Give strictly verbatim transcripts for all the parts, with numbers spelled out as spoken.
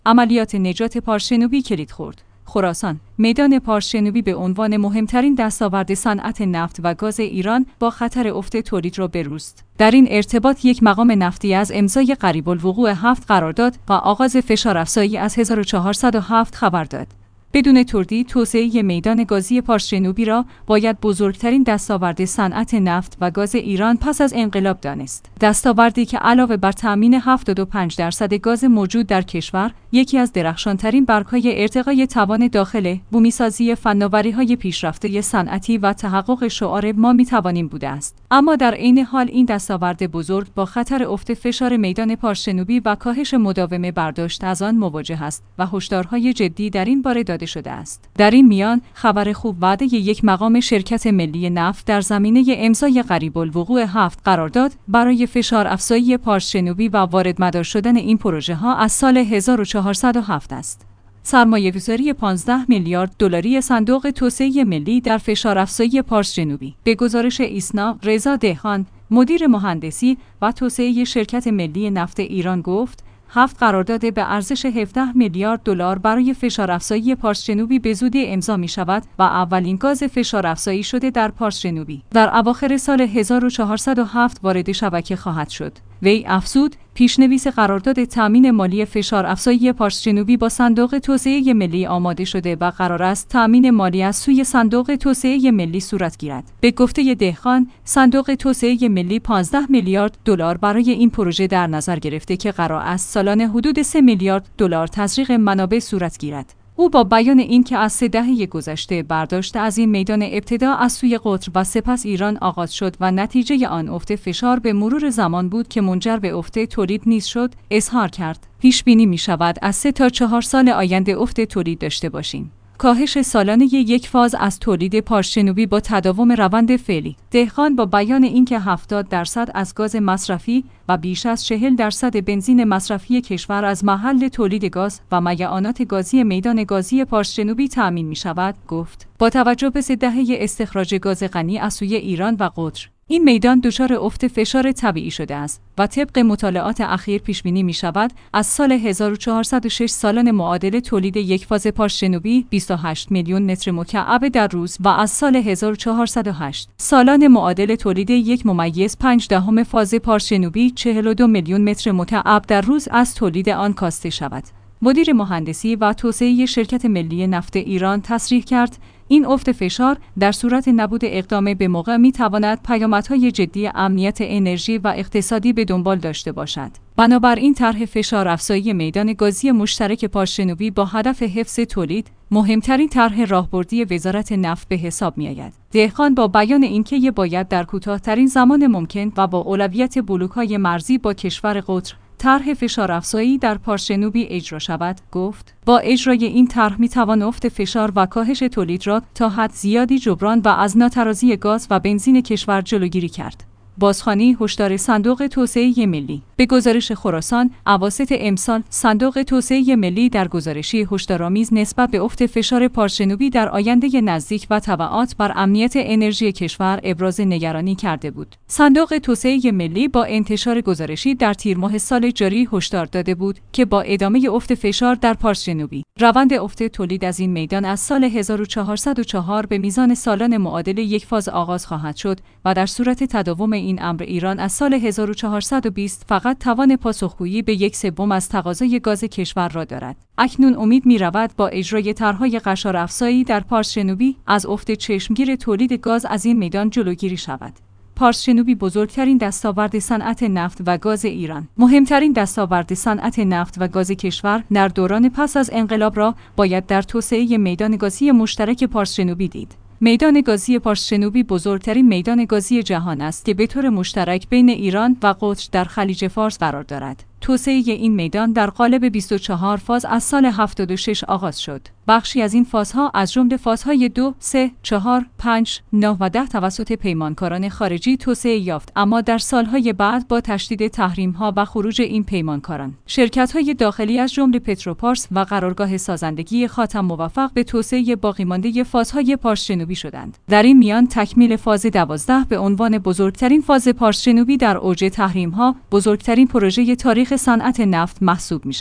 عملیات نجات پارس‌جنوبی کلید خورد. خراسان، میدان پارس‌جنوبی به عنوان مهمترین دستاورد صنعت نفت و گاز ایران با خطر افت تولید را بروست. در این ارتباط یک مقام نفتی از امضای قریب الوقوع هفت قرارداد و آغاز فشارافزایی از هزار و چهارصد و هفت خبر داد. بدون تردید توسعه میدان گازی پارس‌جنوبی را باید بزرگترین دستاورد صنعت نفت و گاز ایران پس از انقلاب دانست. دستاوردی که علاوه بر تأمین هفتاد و پنج درصد گاز موجود در کشور، یکی از درخشانترین برگ‌های ارتقای توان داخل، بومیسازی فناوری‌های پیشرفته صنعتی و تحقق شعار ما می‌توانیم بوده است. اما در عین حال این دستاورد بزرگ با خطر افت فشار میدان پارس‌جنوبی و کاهش مداوم برداشت از آن مواجه است و هشدارهای جدی در این باره داده شده است. در این میان خبر خوب وعده یک مقام شرکت ملی نفت در زمینه امضای قریب الوقوع هفت قرارداد برای فشار افزایی پارس‌جنوبی و وارد مدار شدن این پروژه ها از سال هزار و چهارصد و هفت است. سرمایه‌گذاری پانزده میلیارد دلاری صندوق توسعه ملی در فشار افزایی پارس‌جنوبی. به گزارش ایسنا، رضا دهقان، مدیر مهندسی و توسعه شرکت ملی نفت ایران گفت: هفت قرارداد به ارزش هفده میلیارد دلار برای فشارافزایی پارس‌جنوبی به زودی امضا می شود و اولین گاز فشارافزایی شده در پارس‌جنوبی در اواخر سال هزار و چهارصد و هفت وارد شبکه خواهد شد. وی افزود: پیشنویس قرارداد تامین مالی فشارافزایی پارس‌جنوبی با صندوق توسعه ملی آماده شده و قرار است تامین مالی از سوی صندوق توسعه ملی صورت گیرد. به گفته دهقان، صندوق توسعه ملی پانزده میلیارد دلار برای این پروژه در نظر گرفته که قرار است سالانه حدود سه میلیارد دلار تزریق منابع صورت گیرد. او با بیان این که از سه دهه گذشته برداشت از این میدان ابتدا از سوی قطر و سپس ایران آغاز شد و نتیجه آن افت فشار به مرور زمان بود که منجر به افت تولید نیز شد، اظهار کرد: پیش بینی می شود از سه تا چهار سال آینده افت تولید داشته باشیم. کاهش سالانه یک فاز از تولید پارس‌جنوبی با تداوم روند فعلی. دهقان با بیان اینکه هفتاد درصد از گاز مصرفی و بیش از چهل درصد بنزین مصرفی کشور از محل تولید گاز و میعانات گازی میدان گازی پارس‌جنوبی تأمین می شود، گفت: با توجه به سه دهه استخراج گاز غنی از سوی ایران و قطر، این میدان دچار افت فشار طبیعی شده است و طبق مطالعات اخیر پیش بینی می شود از سال هزار و چهارصد و شش سالن معادل تولید یک فاز پارس‌جنوبی بیست و هشت میلیون متر مکعب در روز و از سال هزار و چهارصد و هشت سالن معادل تولید یک ممیز پنج دهم فاز پارس‌جنوبی چهل و دو میلیون متر مکعب در روز از تولید آن کاسته شود. مدیر مهندسی و توسعه شرکت ملی نفت ایران تصریح کرد: این افت فشار در صورت نبود اقدام به موقع می تواند پیامدهای جدی امنیت انرژی و اقتصادی به دنبال داشته باشد. بنابراین طرح فشارافزایی میدان گازی مشترک پارس‌جنوبی با هدف حفظ تولید مهمترین طرح راهبردی وزارت نفت به حساب می آید. دهقان با بیان اینکه باید در کوتاه‌ترین زمان ممکن و با اولویت بلوک‌های مرزی با کشور قطر طرح فشارافزایی در پارس‌جنوبی اجرا شود، گفت: با اجرای این طرح می توان افت فشار و کاهش تولید را تا حد زیادی جبران و از ناترازی گاز و بنزین کشور جلوگیری کرد. بازخوانی هشدار صندوق توسعه ملی. به گزارش خراسان، اواسط امسال صندوق توسعه ملی در گزارشی هشدارآمیز نسبت به افت فشار پارس‌جنوبی در آینده نزدیک و تبعات بر امنیت انرژی کشور ابراز نگرانی کرده بود. صندوق توسعه ملی با انتشار گزارشی در تیر ماه سال جاری هشدار داده بود که با ادامه افت فشار در پارس‌جنوبی، روند افت تولید از این میدان از سال هزار و چهارصد و چهار به میزان سالانه معادل یک فاز آغاز خواهد شد و در صورت تداوم این امر ایران از سال هزار و چهارصد و بیست فقط توان پاسخگویی به یک سوم از تقاضای گاز کشور را دارد. اکنون امید می رود با اجرای طرح‌های قشارافزایی در پارس‌جنوبی از افت چشمگیر تولید گاز از این میدان جلوگیری شود. پارس‌جنوبی بزرگترین دستاورد صنعت نفت و گاز ایران. مهمترین دستاورد صنعت نفت و گاز کشور در دوران پس از انقلاب را باید در توسعه میدان گازی مشترک پارس‌جنوبی دید. میدان گازی پارس‌جنوبی بزرگترین میدان گازی جهان است که به طور مشترک بین ایران و قطر در خلیج فارس قرار دارد. توسعه این میدان در قالب بیست و چهار فاز از سال هفتاد و شش آغاز شد. بخشی از این فازها از جمله فازهای دو، سه، چهار، پنج، نه و ده توسط پیمانکاران خارجی توسعه یافت، اما در سالهای بعد با تشدید تحریم‌ها و خروج این پیمانکاران، شرکت‌های داخلی از جمله پتروپارس و قرارگاه سازندگی خاتم موفق به توسعه باقیمانده فازهای پارس‌جنوبی شدند. در این میان تکمیل فاز دوازده به عنوان بزرگترین فاز پارس‌جنوبی در اوج تحریم‌ها، بزرگترین پروژه تاریخ صنعت نفت محسوب می‌شود.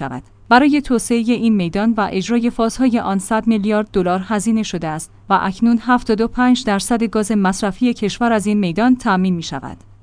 برای توسعه این میدان و اجرای فازهای آن صد میلیارد دلار هزینه شده است و اکنون هفتاد و پنج درصد گاز مصرفی کشور از این میدان تامین می شود.